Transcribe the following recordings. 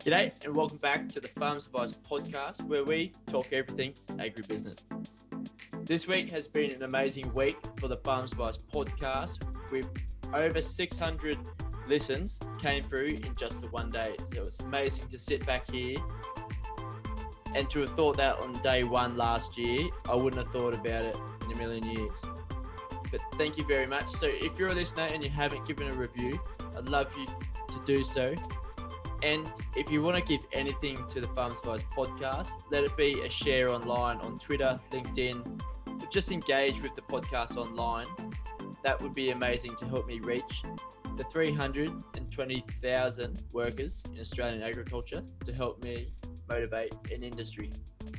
G'day and welcome back to the Farms Advice podcast where we talk everything agribusiness. This week has been an amazing week for the Farms Advice podcast with over 600 listens came through in just the one day. So it's amazing to sit back here and to have thought that on day one last year. I wouldn't have thought about it in a million years. But thank you very much. So if you're a listener and you haven't given a review, I'd love you to do so. And if you want to give anything to the Farms Advice podcast, let it be a share online on Twitter, LinkedIn, or just engage with the podcast online. That would be amazing to help me reach the 320,000 workers in Australian agriculture to help me motivate an industry.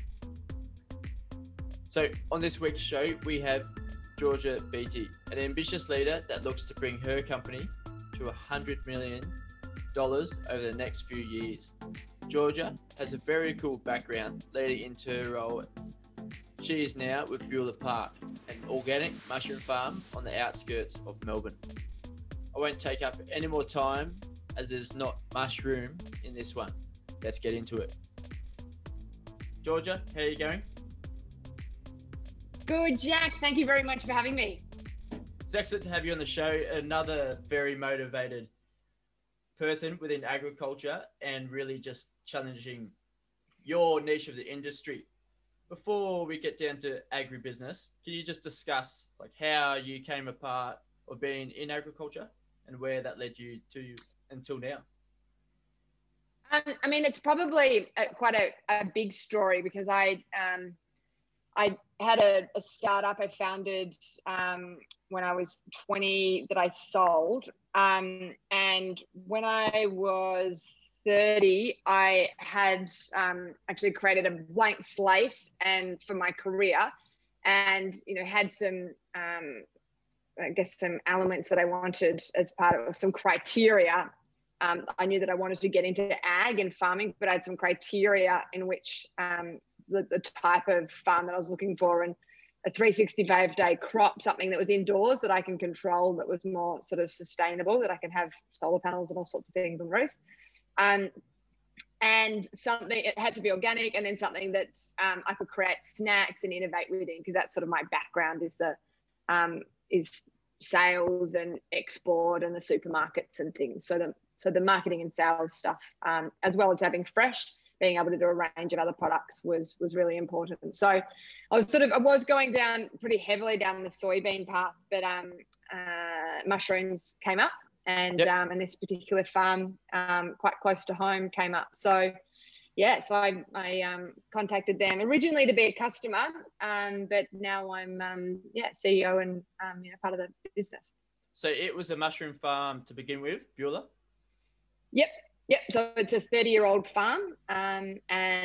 So on this week's show, we have Georgia Beattie, an ambitious leader that looks to bring her company to $100 million over the next few years. Georgia has a very cool background leading into her role. She is now with Beulah Park, an organic mushroom farm on the outskirts of Melbourne. I won't take up any more time as there's not mushroom in this one. Let's get into it. Georgia, how are you going? Good, Jack. Thank you very much for having me. It's excellent to have you on the show. Another very motivated person within agriculture and really just challenging your niche of the industry. Before we get down to agribusiness, can you just discuss like how you came apart of being in agriculture and where that led you to until now? I mean, it's probably quite a big story because I had a startup I founded when I was 20 that I sold. And when I was 30, I had actually created a blank slate and for my career and, had some, some elements that I wanted as part of some criteria. I knew that I wanted to get into ag and farming, but I had some criteria in which the type of farm that I was looking for, and a 365-day crop, something that was indoors that I can control, that was more sort of sustainable, that I can have solar panels and all sorts of things on the roof. And something, it had to be organic, and then something that I could create snacks and innovate within, because that's sort of my background is is sales and export and the supermarkets and things. So the marketing and sales stuff, as well as having fresh, being able to do a range of other products was really important. So I was going down pretty heavily down the soybean path, but mushrooms came up, and and this particular farm quite close to home came up. So I contacted them originally to be a customer, but now I'm CEO and part of the business. So it was a mushroom farm to begin with, Beulah? Yep. So it's a 30-year-old farm, and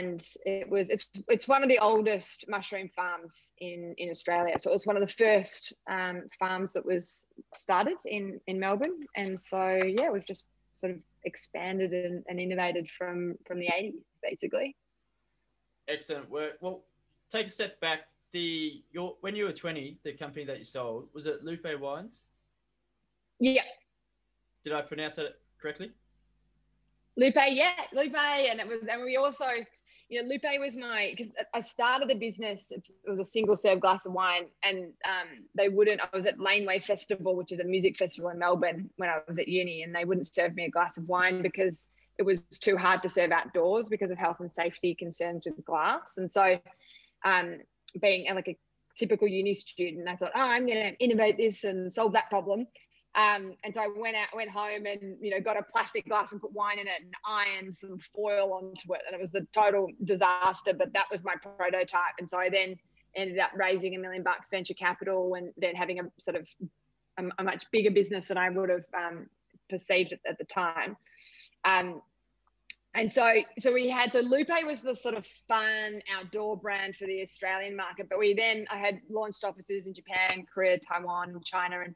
it's one of the oldest mushroom farms in Australia. So it was one of the first farms that was started in Melbourne, and so we've just sort of expanded and innovated from the 80s, basically. Excellent work. Well, take a step back. When you were 20, the company that you sold, was it Lupe Wines? Yeah. Did I pronounce that correctly? Lupe, and we also, Lupe was because I started the business. It was a single serve glass of wine, and I was at Laneway Festival, which is a music festival in Melbourne when I was at uni, and they wouldn't serve me a glass of wine because it was too hard to serve outdoors because of health and safety concerns with glass. And so, being like a typical uni student, I thought, I'm going to innovate this and solve that problem. And so I went home and, got a plastic glass and put wine in it and ironed some foil onto it. And it was a total disaster, but that was my prototype. And so I then ended up raising $1 million venture capital, and then having a sort of a much bigger business than I would have perceived at the time. And so Lupe was the sort of fun outdoor brand for the Australian market, but I had launched offices in Japan, Korea, Taiwan, China, and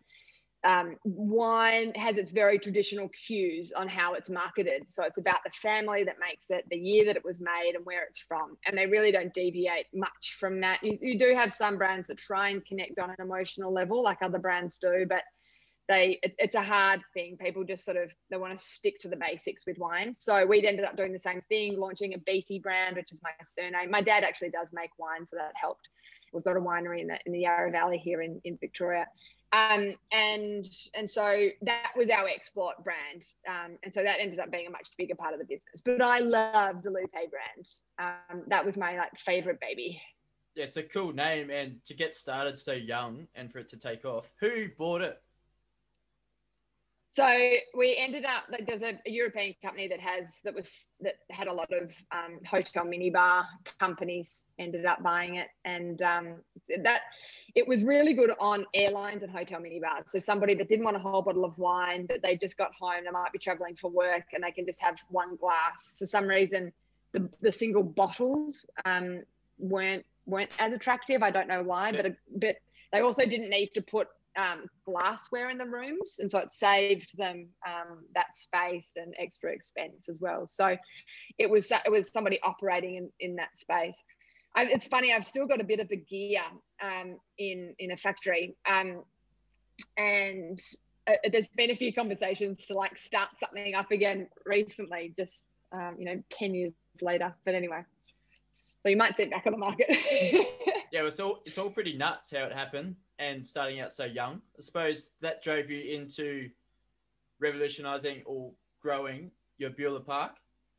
wine has its very traditional cues on how it's marketed. So it's about the family that makes it, the year that it was made, and where it's from. And they really don't deviate much from that. You do have some brands that try and connect on an emotional level, like other brands do, but it's a hard thing. People just sort of, they want to stick to the basics with wine. So we'd ended up doing the same thing, launching a Beatty brand, which is my surname. My dad actually does make wine, so that helped. We've got a winery in the Yarra Valley here in Victoria. And so that was our export brand. And so that ended up being a much bigger part of the business. But I love the Lupe brand. That was my favorite baby. Yeah, it's a cool name, and to get started so young and for it to take off. Who bought it? So we ended up, there's a European company that had a lot of hotel minibar companies ended up buying it, and that it was really good on airlines and hotel minibars. So somebody that didn't want a whole bottle of wine, but they just got home, they might be traveling for work, and they can just have one glass. For some reason, the single bottles weren't as attractive. I don't know why, yeah. but they also didn't need to put glassware in the rooms, and so it saved them that space and extra expense as well. So it was somebody operating in that space. It's funny, I've still got a bit of the gear in a factory, and there's been a few conversations to like start something up again recently, just 10 years later. But anyway, so you might see it back on the market. Yeah, it's all pretty nuts how it happened, and starting out so young. I suppose that drove you into revolutionising or growing your Beulah Park.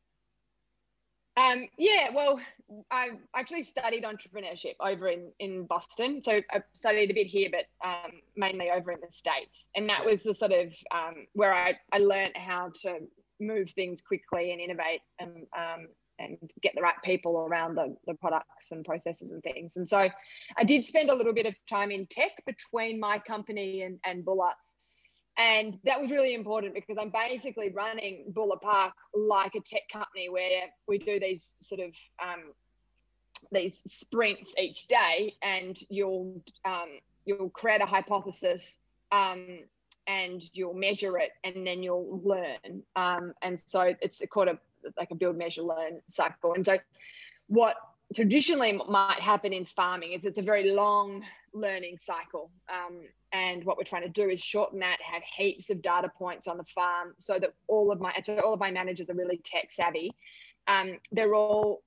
Yeah, well, I actually studied entrepreneurship over in Boston. So I studied a bit here, but mainly over in the States. And that was the sort of where I learned how to move things quickly and innovate and get the right people around the products and processes and things. And so I did spend a little bit of time in tech between my company and Beulah. And that was really important because I'm basically running Beulah Park like a tech company, where we do these sort of these sprints each day, and you'll create a hypothesis and you'll measure it, and then you'll learn. And so it's called like a build, measure, learn cycle. And so what traditionally might happen in farming is it's a very long learning cycle. And what we're trying to do is shorten that, have heaps of data points on the farm, so that all of my managers are really tech savvy. They're all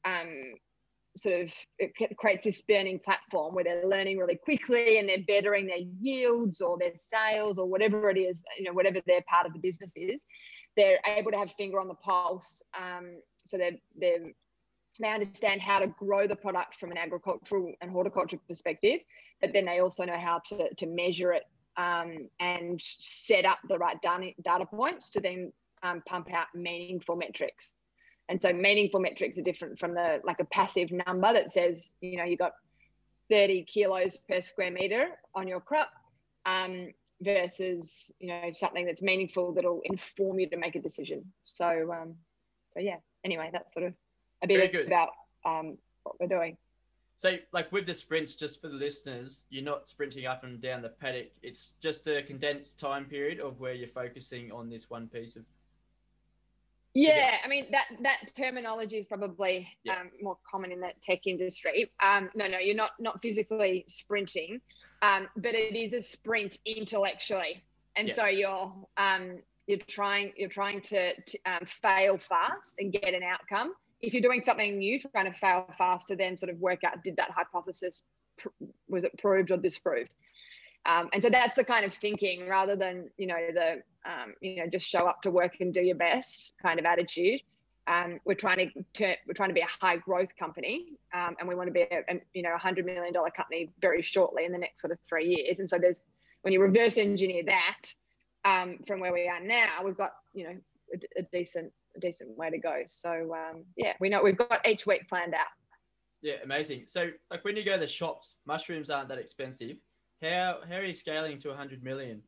it creates this burning platform where they're learning really quickly, and they're bettering their yields or their sales or whatever it is, whatever their part of the business is. They're able to have finger on the pulse. So they understand how to grow the product from an agricultural and horticultural perspective, but then they also know how to measure it and set up the right data points to then pump out meaningful metrics. And so meaningful metrics are different from a passive number that says, you got 30 kilos per square meter on your crop versus, something that's meaningful that'll inform you to make a decision. So yeah, anyway, that's sort of a bit about what we're doing. So with the sprints, just for the listeners, you're not sprinting up and down the paddock. It's just a condensed time period of where you're focusing on this one piece of. Yeah, I mean, that terminology is probably more common in the tech industry. No, you're not physically sprinting, but it is a sprint intellectually. And so you're trying to fail fast and get an outcome. If you're doing something new, trying to fail fast to then sort of work out, did that hypothesis, was it proved or disproved? And so that's the kind of thinking, rather than, just show up to work and do your best kind of attitude. We're trying to be a high growth company, and we want to be a $100 million company very shortly in the next sort of 3 years. And so when you reverse engineer that from where we are now, we've got, a decent way to go. So we know we've got each week planned out. Yeah, amazing. So when you go to the shops, mushrooms aren't that expensive. How are you scaling to 100 million?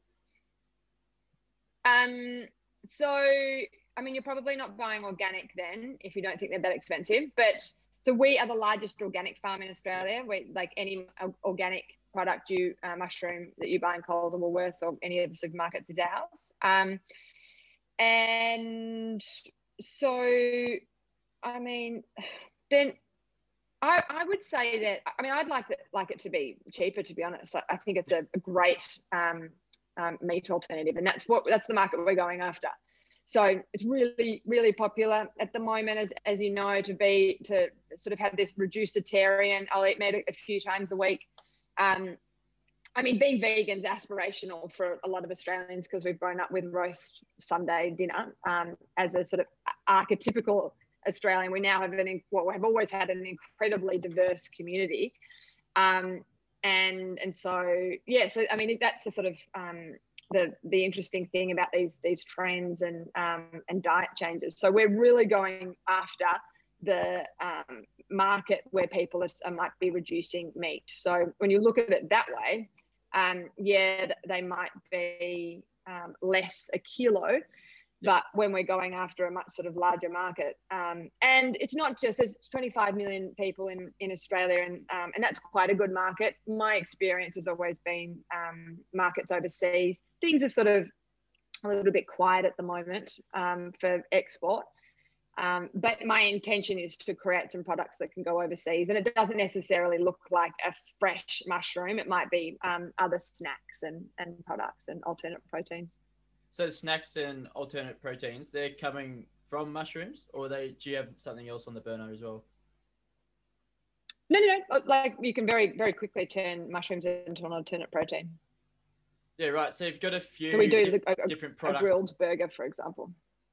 So I mean, you're probably not buying organic then if you don't think they're that expensive. But so we are the largest organic farm in Australia. We, like any organic product mushroom that you buy in Coles or Woolworths or any of the supermarkets, is ours. And so, I mean, then I would say that, I mean, I'd like it to be cheaper, to be honest. I think it's a great meat alternative, and that's the market we're going after. So it's really, really popular at the moment, as you know, to sort of have this reducitarian. I'll eat meat a few times a week. I mean, being vegan is aspirational for a lot of Australians because we've grown up with roast Sunday dinner as a sort of archetypical Australian. We now have have always had an incredibly diverse community, and so yeah. So I mean, that's the sort of the interesting thing about these trends and diet changes. So we're really going after the market where people might be reducing meat. So when you look at it that way, they might be less a kilo, but when we're going after a much sort of larger market, and it's not just, there's 25 million people in Australia, and that's quite a good market. My experience has always been markets overseas. Things are sort of a little bit quiet at the moment for export. But my intention is to create some products that can go overseas, and it doesn't necessarily look like a fresh mushroom. It might be other snacks and products and alternate proteins. So snacks and alternate proteins, they're coming from mushrooms, or do you have something else on the burner as well? No. Like, you can very, very quickly turn mushrooms into an alternate protein. Yeah, right. So you've got a few different products. A grilled burger, for example.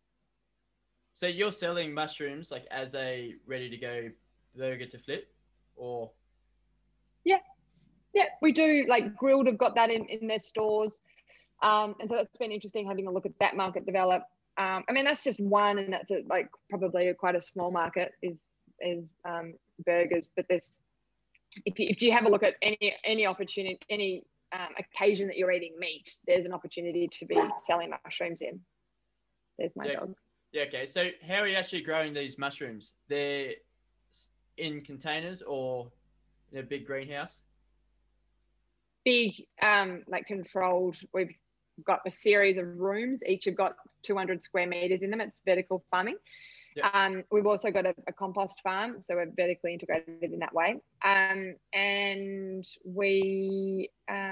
So you're selling mushrooms like as a ready-to-go burger to flip, or? Yeah, we do. Like, Grilled have got that in their stores, and so that's been interesting having a look at that market develop. I mean, that's just one, and that's probably quite a small market is burgers. But there's, if you have a look at any opportunity, any occasion that you're eating meat, there's an opportunity to be selling mushrooms in. There's my dog. Yeah, okay. So how are you actually growing these mushrooms? They're in containers or in a big greenhouse? Big, like controlled. We've got a series of rooms. Each have got 200 square meters in them. It's vertical farming. Yep. We've also got a compost farm, so we're vertically integrated in that way. And we,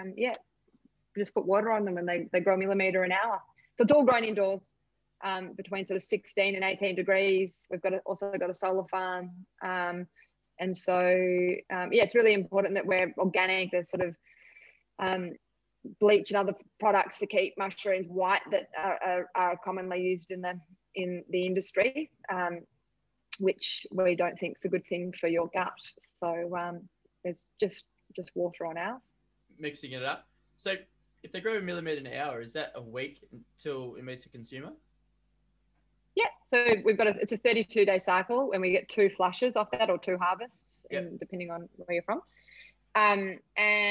just put water on them, and they grow a millimetre an hour. So it's all grown indoors. Between sort of 16 and 18 degrees. We've also got a solar farm. And so, it's really important that we're organic. There's sort of bleach and other products to keep mushrooms white that are commonly used in the industry, which we don't think is a good thing for your gut. So there's just water on ours. Mixing it up. So if they grow a millimetre an hour, is that a week until it meets the consumer? Yeah, so it's a 32-day cycle, and we get 2 flushes off that, or 2 harvests, depending on where you're from. So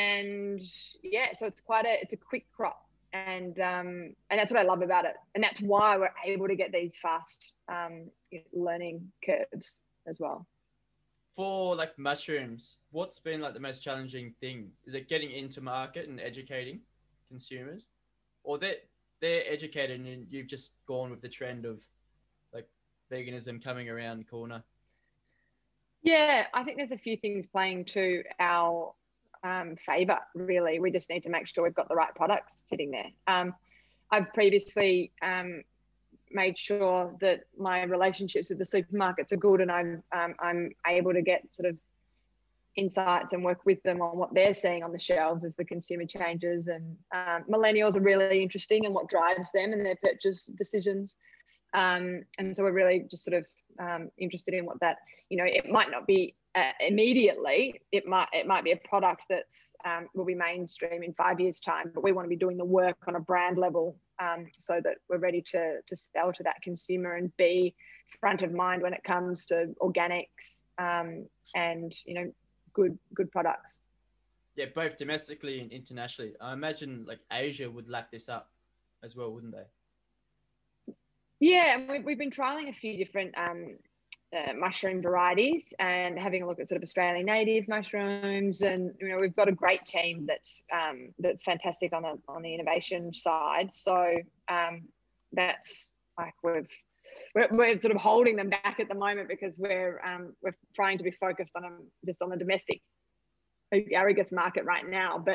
it's a quick crop, and that's what I love about it, and that's why we're able to get these fast learning curves as well. For like mushrooms, what's been like the most challenging thing? Is it getting into market and educating consumers, or they're educated and you've just gone with the trend of like veganism coming around the corner? Yeah, I think there's a few things playing to our favor, really. We just need to make sure we've got the right products sitting there. I've previously made sure that my relationships with the supermarkets are good, and I'm able to get sort of insights and work with them on what they're seeing on the shelves as the consumer changes. And millennials are really interesting in what drives them and their purchase decisions. And so we're really just sort of interested in what that, it might not be immediately, it might be a product that's will be mainstream in 5 years' time, but we want to be doing the work on a brand level so that we're ready to sell to that consumer and be front of mind when it comes to organics and good products. Yeah, both domestically and internationally. I imagine like Asia would lap this up as well, wouldn't they? Yeah, and we've been trialing a few different mushroom varieties and having a look at sort of Australian native mushrooms, and we've got a great team that's fantastic on the innovation side. So that's like we're sort of holding them back at the moment because we're trying to be focused on just on the domestic aggregates market right now. But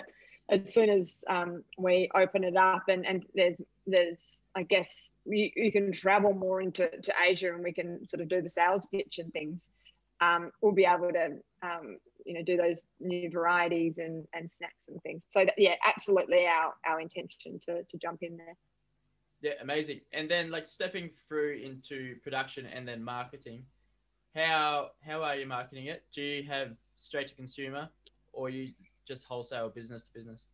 as soon as we open it up and there's I guess you can travel more into Asia and we can sort of do the sales pitch and things, we'll be able to do those new varieties and snacks and things. So that, yeah, absolutely our intention to jump in there. Yeah, amazing. And then like stepping through into production and then marketing, how are you marketing it? Do you have straight to consumer, or you just wholesale, business to business?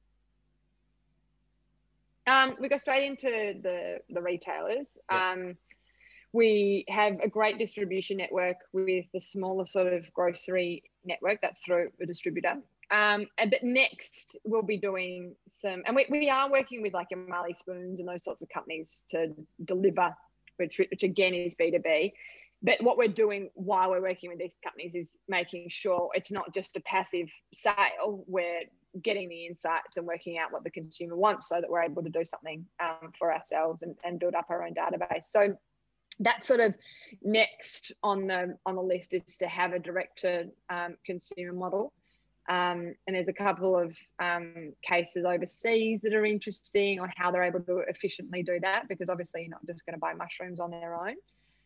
We go straight into the retailers. Yeah. We have a great distribution network with the smaller sort of grocery network that's through a distributor. But next we'll be doing some, and we are working with like your Marley Spoons and those sorts of companies to deliver, which again is B2B. But what we're doing while we're working with these companies is making sure it's not just a passive sale. We're getting the insights and working out what the consumer wants so that we're able to do something for ourselves and build up our own database. So that's sort of next on the list, is to have a direct to consumer model. And there's a couple of cases overseas that are interesting on how they're able to efficiently do that, because obviously you're not just going to buy mushrooms on their own.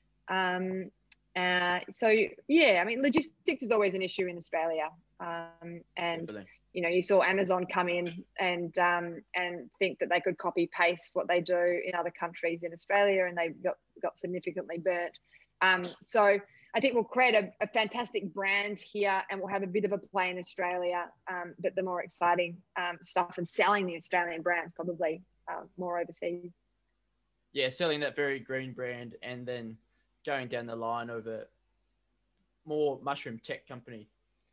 So yeah, I mean, logistics is always an issue in Australia. And Definitely. You saw Amazon come in and think that they could copy paste what they do in other countries in Australia, and they got significantly burnt. So I think we'll create a fantastic brand here, and we'll have a bit of a play in Australia. But the more exciting stuff and selling the Australian brand probably more overseas. Yeah, selling that very green brand and then going down the line of a more mushroom tech company.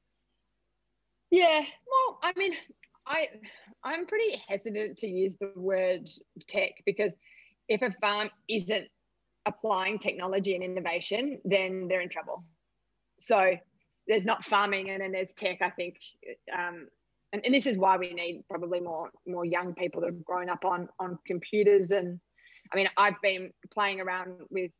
Yeah, well, I mean, I'm pretty hesitant to use the word tech, because if a farm isn't applying technology and innovation, then they're in trouble. So there's not farming and then there's tech, I think. And this is why we need probably more young people that have grown up on computers. And I mean, I've been playing around with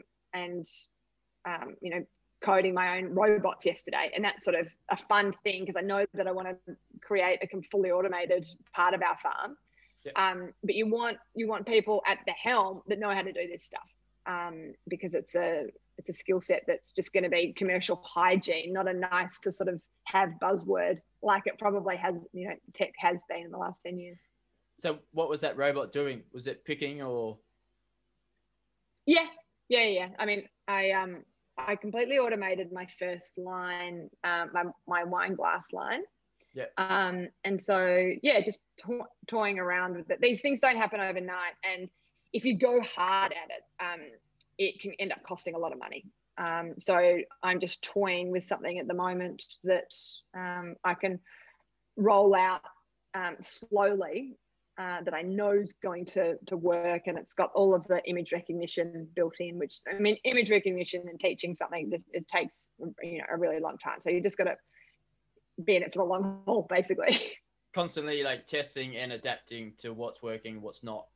coding my own robots yesterday, and that's sort of a fun thing because I know that I want to create a fully automated part of our farm. Yep. But you want people at the helm that know how to do this stuff, because it's a skill set that's just going to be commercial hygiene, not a nice to sort of have buzzword like it probably has, tech has been in the last 10 years. So what was that robot doing? Was it picking or? Yeah. I mean, I completely automated my first line, my wine glass line. Yeah. And so, yeah, just toying around with it. These things don't happen overnight. And if you go hard at it, it can end up costing a lot of money. So I'm just toying with something at the moment that I can roll out slowly, that I know is going to work, and it's got all of the image recognition built in, which, I mean, image recognition and teaching something, it takes a really long time. So you just got to be in it for the long haul, basically. Constantly like testing and adapting to what's working, what's not.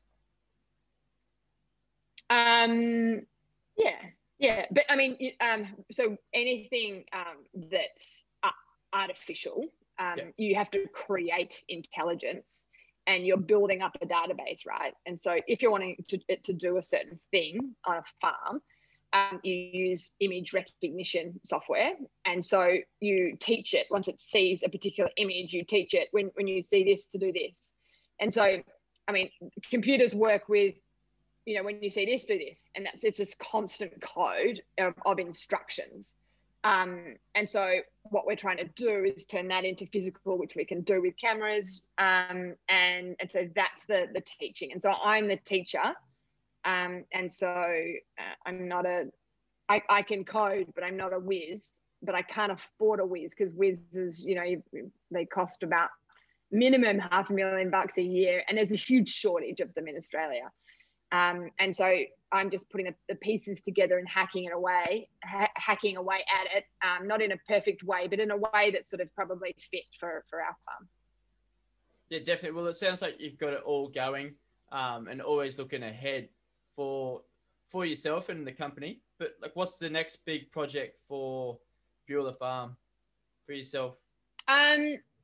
Yeah, but I mean, so anything that's artificial, you have to create intelligence. And you're building up a database, right? And so if you're wanting it to do a certain thing on a farm, you use image recognition software. And so you teach it, once it sees a particular image, you teach it when you see this to do this. And so, I mean, computers work with, when you see this, do this. And it's just constant code of instructions. And so what we're trying to do is turn that into physical, which we can do with cameras. And so that's the teaching. And so I'm the teacher. And so I'm not I can code, but I'm not a whiz, but I can't afford a whiz, because whizzes, they cost about minimum $500,000 a year. And there's a huge shortage of them in Australia. And so I'm just putting the pieces together and hacking away at it, not in a perfect way, but in a way that's sort of probably fit for our farm. Yeah, definitely. Well, it sounds like you've got it all going, and always looking ahead for yourself and the company. But like, what's the next big project for Beulah Farm for yourself?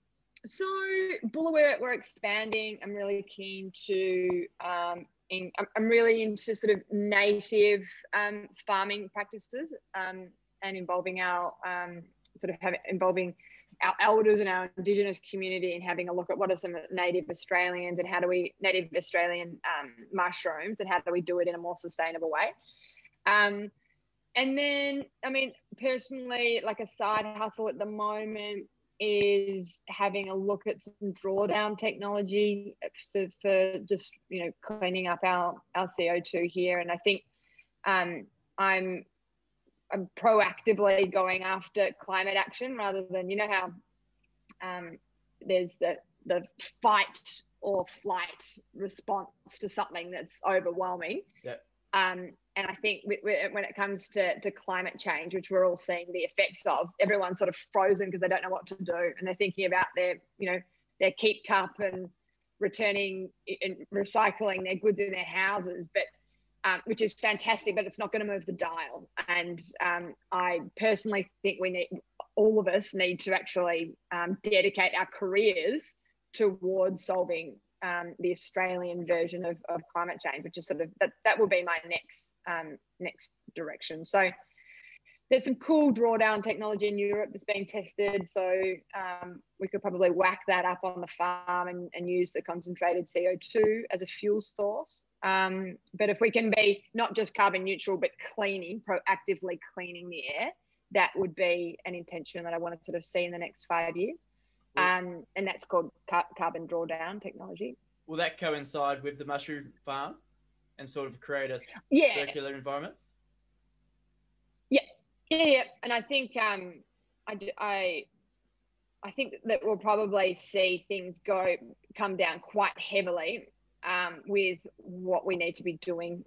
So Bulla, we're expanding. I'm really keen to. I'm really into sort of native farming practices and involving our involving our elders and our Indigenous community and having a look at what are some native Australians and native Australian mushrooms and how do we do it in a more sustainable way. And then, I mean, personally, like a side hustle at the moment is having a look at some drawdown technology for just, cleaning up our CO2 here. And I think I'm proactively going after climate action rather than, how there's the fight or flight response to something that's overwhelming. Yeah. And I think when it comes to climate change, which we're all seeing the effects of, everyone's sort of frozen because they don't know what to do, and they're thinking about their keep cup and returning and recycling their goods in their houses, but which is fantastic, but it's not going to move the dial. And I personally think all of us need to actually dedicate our careers towards solving the Australian version of climate change, which is sort of that will be my next direction. So there's some cool drawdown technology in Europe that's being tested. So we could probably whack that up on the farm and use the concentrated CO2 as a fuel source. But if we can be not just carbon neutral, but proactively cleaning the air, that would be an intention that I want to sort of see in the next 5 years. And that's called carbon drawdown technology. Will that coincide with the mushroom farm and sort of create a circular environment? Yeah. And I think I think that we'll probably see things come down quite heavily with what we need to be doing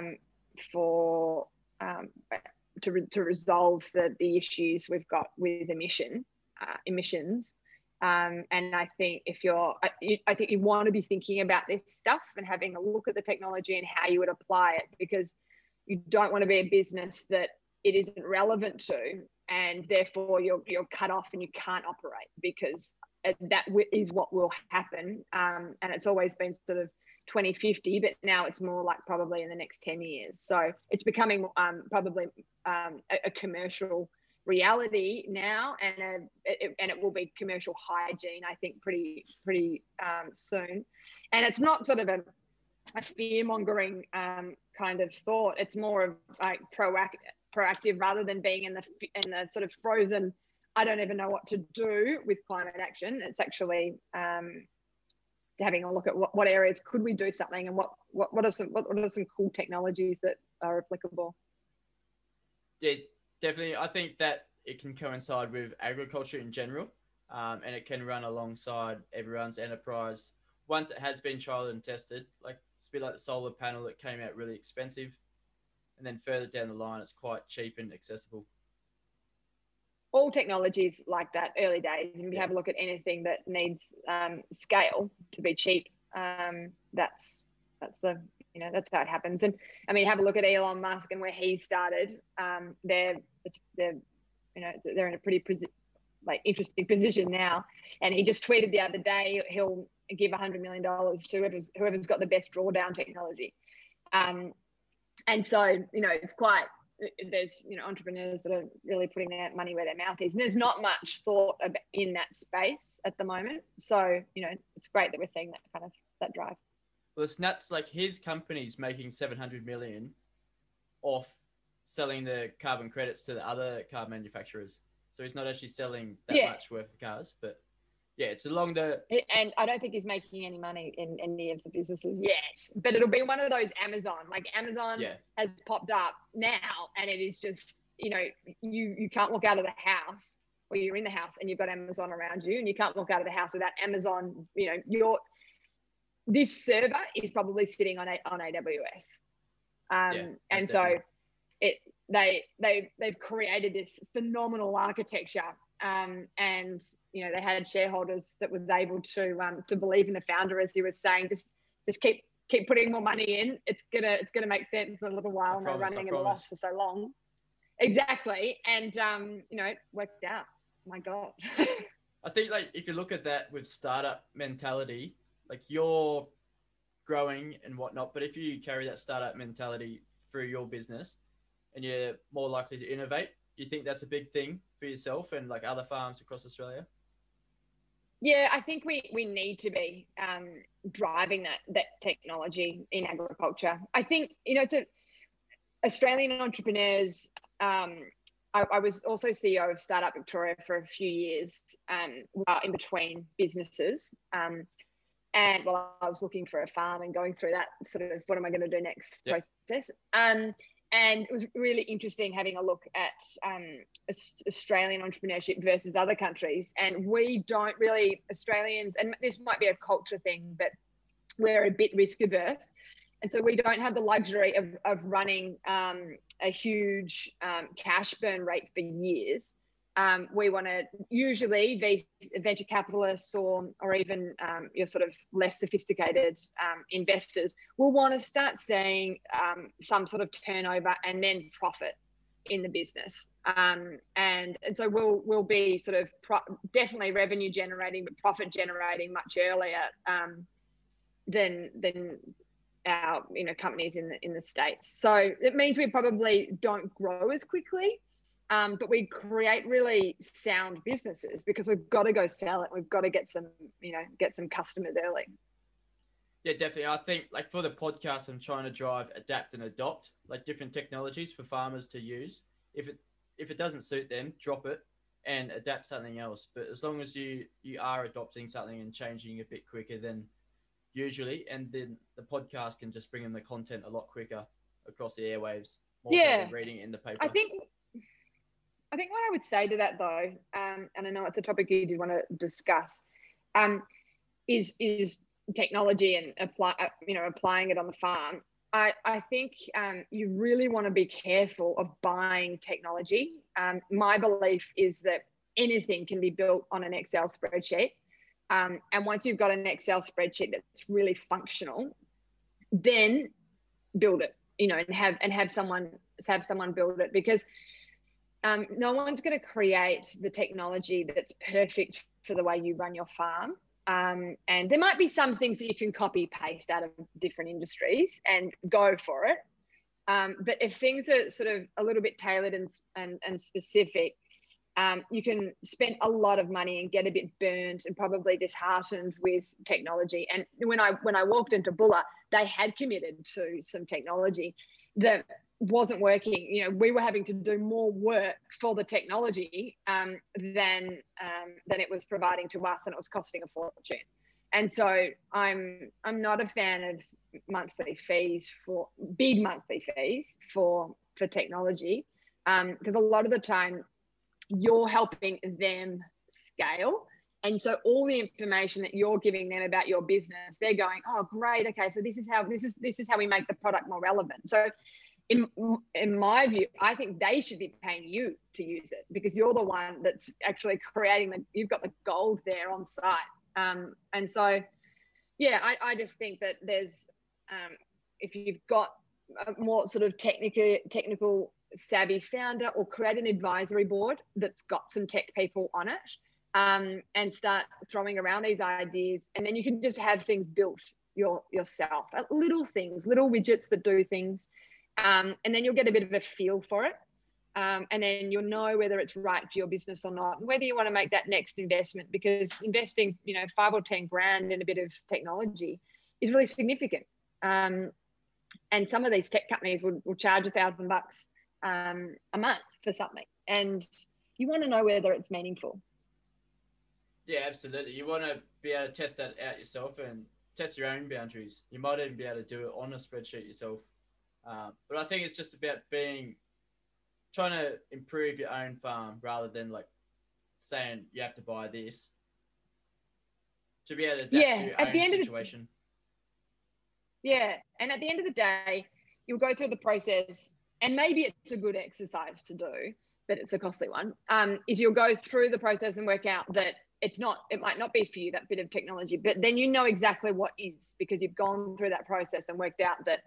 to resolve the issues we've got with emissions. And I think I think you want to be thinking about this stuff and having a look at the technology and how you would apply it, because you don't want to be a business that it isn't relevant to, and therefore you're cut off and you can't operate, because that is what will happen. And it's always been sort of 2050, but now it's more like probably in the next 10 years. So it's becoming probably a commercial reality now, and it will be commercial hygiene, I think, pretty soon. And it's not sort of a fear-mongering kind of thought. It's more of like proactive rather than being in the sort of frozen, I don't even know what to do with climate action. It's actually having a look at what areas could we do something, and what are some cool technologies that are applicable. Yeah, definitely. I think that it can coincide with agriculture in general, and it can run alongside everyone's enterprise once it has been trialed and tested. Like it's a bit like the solar panel that came out really expensive, and then further down the line, it's quite cheap and accessible. All technologies like that, early days. And if you have a look at anything that needs scale to be cheap, that's how it happens. And I mean, have a look at Elon Musk and where he started. They're in a pretty interesting position now. And he just tweeted the other day he'll give $100 million to whoever's got the best drawdown technology. And so it's quite. There's entrepreneurs that are really putting their money where their mouth is, and there's not much thought in that space at the moment. So it's great that we're seeing that drive. Well, it's nuts. Like his company's making 700 million off selling the carbon credits to the other car manufacturers. So he's not actually selling that much worth of cars, but yeah, it's along the. And I don't think he's making any money in any of the businesses yet. But it'll be one of those Amazon. Like Amazon has popped up now, and it is just you can't walk out of the house, or you're in the house and you've got Amazon around you, and you can't walk out of the house without Amazon. This server is probably sitting on AWS, and so they've created this phenomenal architecture. And they had shareholders that was able to believe in the founder, as he was saying, just keep putting more money in. It's gonna make sense in a little while. And they're running at a loss for so long. Exactly, and it worked out. My God. I think like if you look at that with startup mentality, like you're growing and whatnot, but if you carry that startup mentality through your business and you're more likely to innovate, you think that's a big thing for yourself and like other farms across Australia? Yeah, I think we need to be driving that technology in agriculture. I think, it's Australian entrepreneurs. I was also CEO of Startup Victoria for a few years, while in between businesses. And while I was looking for a farm and going through that sort of what am I going to do next process. And it was really interesting having a look at Australian entrepreneurship versus other countries. And we don't really, Australians, and this might be a culture thing, but we're a bit risk averse. And so we don't have the luxury of running a huge cash burn rate for years. We want to usually these venture capitalists or even your sort of less sophisticated investors will want to start seeing some sort of turnover and then profit in the business. And so we'll be sort of definitely revenue generating, but profit generating much earlier than our companies in the States. So it means we probably don't grow as quickly. But we create really sound businesses because we've got to go sell it. We've got to get some customers early. Yeah, definitely. I think like for the podcast, I'm trying to drive, adapt and adopt like different technologies for farmers to use. If it doesn't suit them, drop it and adapt something else. But as long as you are adopting something and changing a bit quicker than usually, and then the podcast can just bring in the content a lot quicker across the airwaves, more so than reading it in the paper. I think what I would say to that though, and I know it's a topic you do want to discuss, is technology and applying it on the farm. I think you really want to be careful of buying technology. My belief is that anything can be built on an Excel spreadsheet. And once you've got an Excel spreadsheet that's really functional, then build it, and have someone build it, because no one's going to create the technology that's perfect for the way you run your farm. And there might be some things that you can copy paste out of different industries and go for it. But if things are sort of a little bit tailored and specific, you can spend a lot of money and get a bit burnt and probably disheartened with technology. And when I walked into Bulla, they had committed to some technology that wasn't working. We were having to do more work for the technology than it was providing to us, and it was costing a fortune. And so I'm not a fan of big monthly fees for technology, because a lot of the time you're helping them scale. And so all the information that you're giving them about your business, they're going, oh, great. Okay. So this is how we make the product more relevant. So in my view, I think they should be paying you to use it, because you're the one that's actually you've got the gold there on site. And so, yeah, I just think that there's, if you've got a more sort of technical savvy founder, or create an advisory board that's got some tech people on it, and start throwing around these ideas, and then you can just have things built yourself, little things, little widgets that do things. And then you'll get a bit of a feel for it. And then you'll know whether it's right for your business or not, and whether you want to make that next investment, because investing, 5 or 10 grand in a bit of technology is really significant. And some of these tech companies will charge $1,000 a month for something, and you want to know whether it's meaningful. Yeah, absolutely. You want to be able to test that out yourself and test your own boundaries. You might even be able to do it on a spreadsheet yourself. But I think it's just about trying to improve your own farm, rather than like saying you have to buy this, to be able to adapt to your own situation. And at the end of the day, you'll go through the process, and maybe it's a good exercise to do, but it's a costly one, is you'll go through the process and work out that it might not be for you, that bit of technology, but then you know exactly what is, because you've gone through that process and worked out that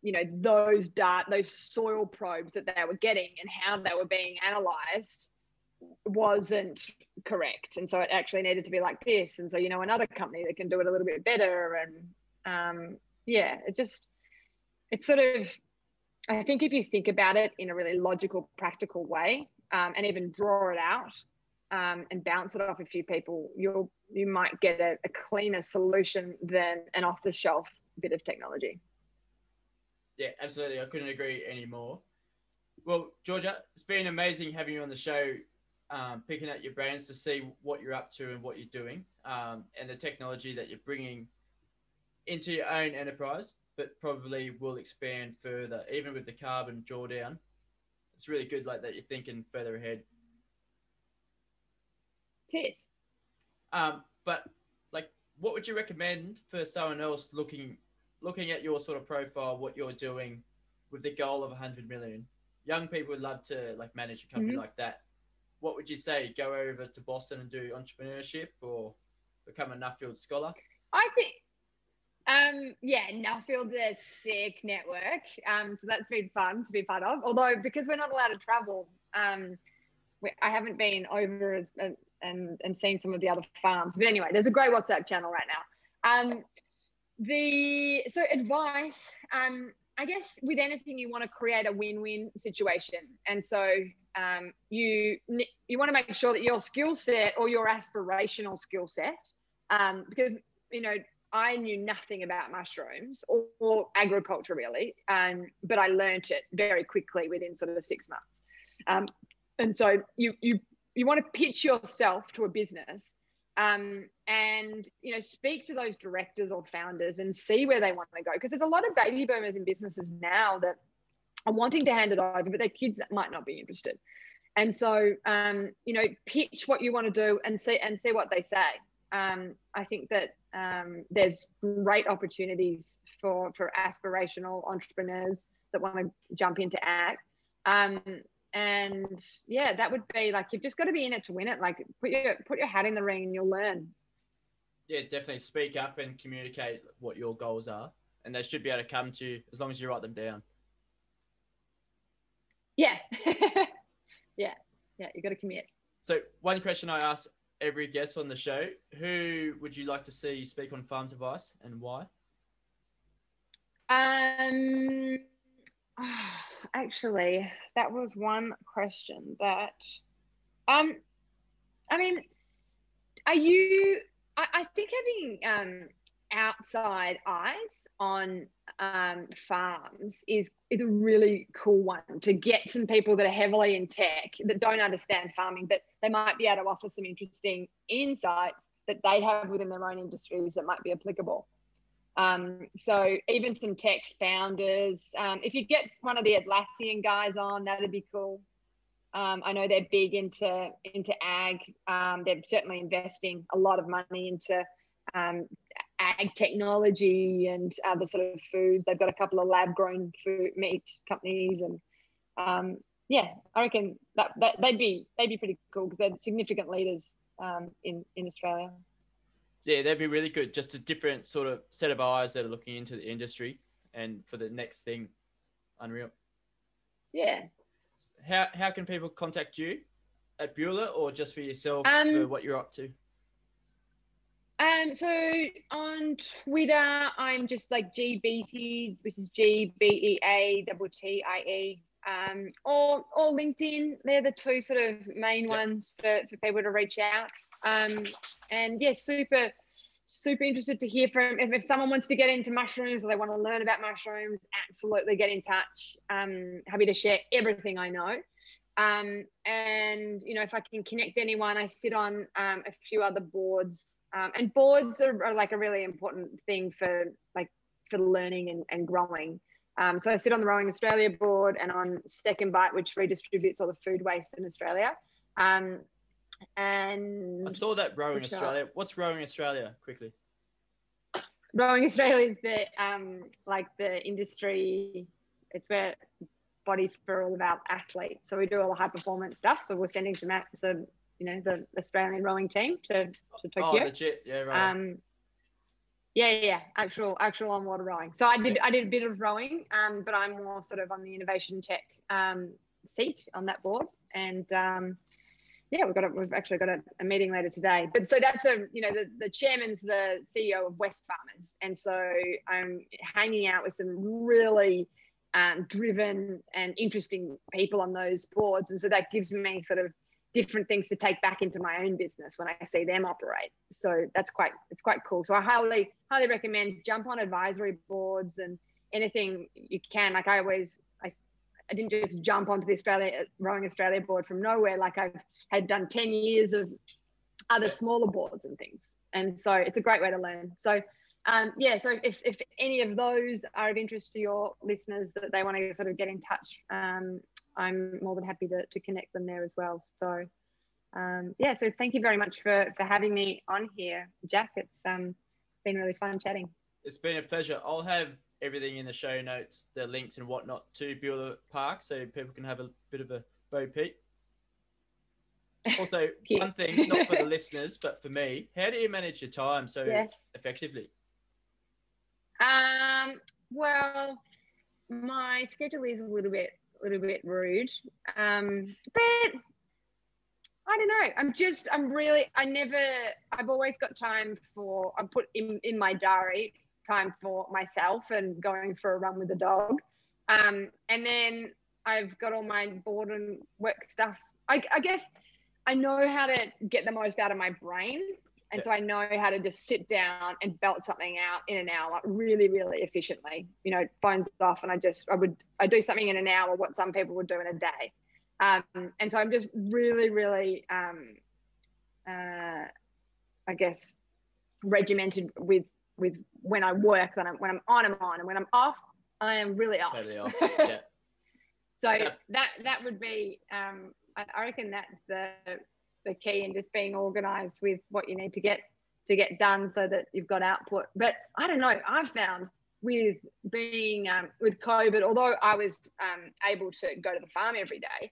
those soil probes that they were getting and how they were being analyzed wasn't correct, and so it actually needed to be like this, and so another company that can do it a little bit better. And it's sort of, I think if you think about it in a really logical, practical way, and even draw it out, and bounce it off a few people, you might get a cleaner solution than an off-the-shelf bit of technology. Yeah, absolutely. I couldn't agree anymore. Well, Georgia, it's been amazing having you on the show, picking out your brains to see what you're up to and what you're doing, and the technology that you're bringing into your own enterprise, but probably will expand further, even with the carbon drawdown. It's really good, like that you're thinking further ahead. Cheers. But like, what would you recommend for someone else looking at your sort of profile, what you're doing with the goal of 100 million? Young people would love to like manage a company like that. What would you say? Go over to Boston and do entrepreneurship, or become a Nuffield scholar? I think, Nuffield's a sick network. So that's been fun to be part of. Although because we're not allowed to travel, I haven't been over and seen some of the other farms. But anyway, there's a great WhatsApp channel right now. So advice, I guess with anything you want to create a win-win situation, and so you want to make sure that your skill set or your aspirational skill set, because I knew nothing about mushrooms or agriculture really, but I learnt it very quickly within sort of 6 months. And so you want to pitch yourself to a business, and speak to those directors or founders and see where they want to go, because there's a lot of baby boomers in businesses now that are wanting to hand it over, but their kids might not be interested. And so pitch what you want to do and see what they say. I think that there's great opportunities for aspirational entrepreneurs that want to jump into ag. And yeah, that would be like, you've just got to be in it to win it. Like put your hat in the ring and you'll learn. Yeah, definitely speak up and communicate what your goals are, and they should be able to come to you as long as you write them down. Yeah. yeah, you got to commit. So one question I ask every guest on the show: who would you like to see speak on Farms Advice, and why? Actually, that was one question that, I mean, I think having outside eyes on farms is a really cool one, to get some people that are heavily in tech that don't understand farming, but they might be able to offer some interesting insights that they have within their own industries that might be applicable. So even some tech founders, if you get one of the Atlassian guys on, that'd be cool. I know they're big into ag. They're certainly investing a lot of money into ag technology and other sort of foods. They've got a couple of lab-grown food meat companies, and I reckon that they'd be pretty cool, because they're significant leaders in Australia. Yeah, that'd be really good. Just a different sort of set of eyes that are looking into the industry and for the next thing. Unreal. Yeah. How can people contact you at Beulah, or just for yourself, for what you're up to? So on Twitter, I'm just like GBeatie, which is GBEATTIE, or LinkedIn. They're the two sort of main ones for people to reach out. And yeah, super interested to hear from, if someone wants to get into mushrooms or they want to learn about mushrooms, absolutely get in touch. Happy to share everything I know. And if I can connect anyone, I sit on a few other boards, and boards are like a really important thing for learning and growing. So I sit on the Rowing Australia board and on Steak and Bite, which redistributes all the food waste in Australia. And I saw that Rowing Australia. What's Rowing Australia, quickly? Rowing Australia is the the industry. It's where body for all of our athletes. So we do all the high performance stuff. So we're sending some the Australian rowing team to Tokyo. Oh, legit, yeah, right. Actual on water rowing. So I did a bit of rowing, but I'm more sort of on the innovation tech seat on that board. And we've actually got a meeting later today. But so that's the chairman's the CEO of Wesfarmers, and so I'm hanging out with some really driven and interesting people on those boards, and so that gives me sort of different things to take back into my own business when I see them operate. So it's quite cool. So I highly recommend jump on advisory boards and anything you can. Like I didn't just jump onto the Rowing Australia board from nowhere. Like I've had done 10 years of other smaller boards and things. And so it's a great way to learn. So so if any of those are of interest to your listeners that they want to sort of get in touch, I'm more than happy to connect them there as well. So so thank you very much for having me on here, Jack. It's been really fun chatting. It's been a pleasure. I'll have everything in the show notes, the links and whatnot to Beulah Park, so people can have a bit of a bo peep. Also, one thing, not for the listeners, but for me, how do you manage your time so effectively? Well, my schedule is a little bit rude, but I don't know. I've always got time I put in my diary time for myself and going for a run with the dog. And then I've got all my board and work stuff. I guess I know how to get the most out of my brain. And so I know how to just sit down and belt something out in an hour really, really efficiently. Phones off, and I do something in an hour what some people would do in a day. And so I'm just really, really, I guess, regimented with when I work. When I'm on, I'm on, and when I'm off, I am really off. Totally off. Yeah. So that would be, I reckon that's the key, and just being organised with what you need to get done so that you've got output. But I don't know. I've found with being with COVID, although I was able to go to the farm every day,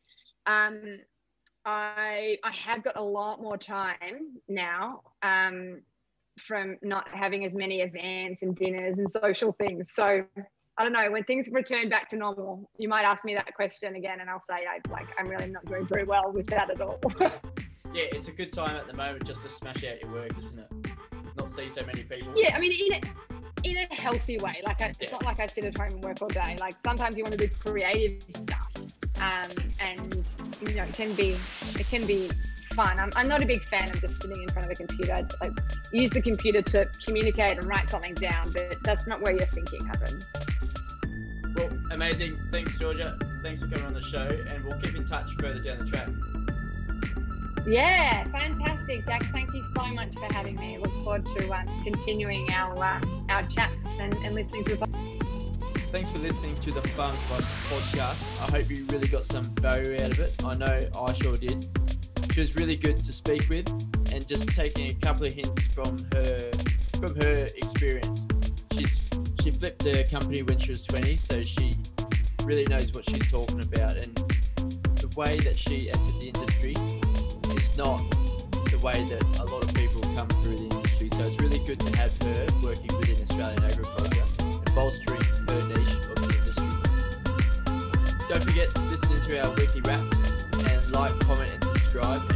I have got a lot more time now from not having as many events and dinners and social things. So I don't know, when things return back to normal, you might ask me that question again, and I'll say I'm really not doing very well with that at all. Yeah, it's a good time at the moment just to smash out your work, isn't it? Not see so many people. Yeah, I mean, in a healthy way. It's not like I sit at home and work all day. Like sometimes you want to do creative stuff, and it can be fun. I'm not a big fan of just sitting in front of a computer. I use the computer to communicate and write something down, but that's not where your thinking happens. Well, amazing. Thanks, Georgia. Thanks for coming on the show, and we'll keep in touch further down the track. Yeah, fantastic, Jack. Thank you so much for having me. I look forward to continuing our chats and listening to the podcast. Thanks for listening to the Farm Spice podcast. I hope you really got some value out of it. I know I sure did. She was really good to speak with, and just taking a couple of hints from her experience. She flipped the company when she was 20, so she really knows what she's talking about, and the way that she entered the industry is not the way that a lot of people come through the industry. So it's really good to have her working within Australian agriculture and bolstering her niche of the industry. Don't forget to listen to our weekly wraps and like, comment and subscribe.